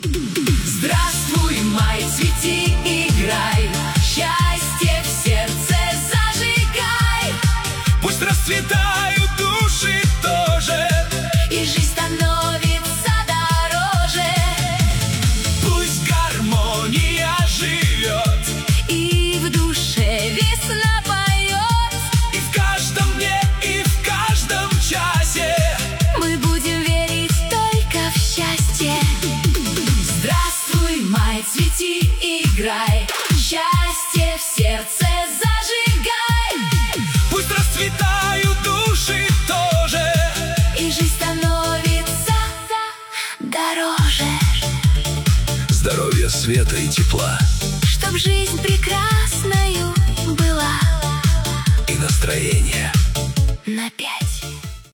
Здравствуй, май, цвети, играй, счастье в сердце зажигай. Пусть расцветают души тоже, и жизнь становится дороже. Пусть гармония живет, и в душе весна поет. и в каждом дне, и в каждом часе Мы будем верить только в счастье. Здравствуй, май, цвети, играй, счастье в сердце зажигай. пусть расцветают души тоже, И жизнь становится дороже. здоровья, света и тепла, Чтоб жизнь прекрасною была, и настроение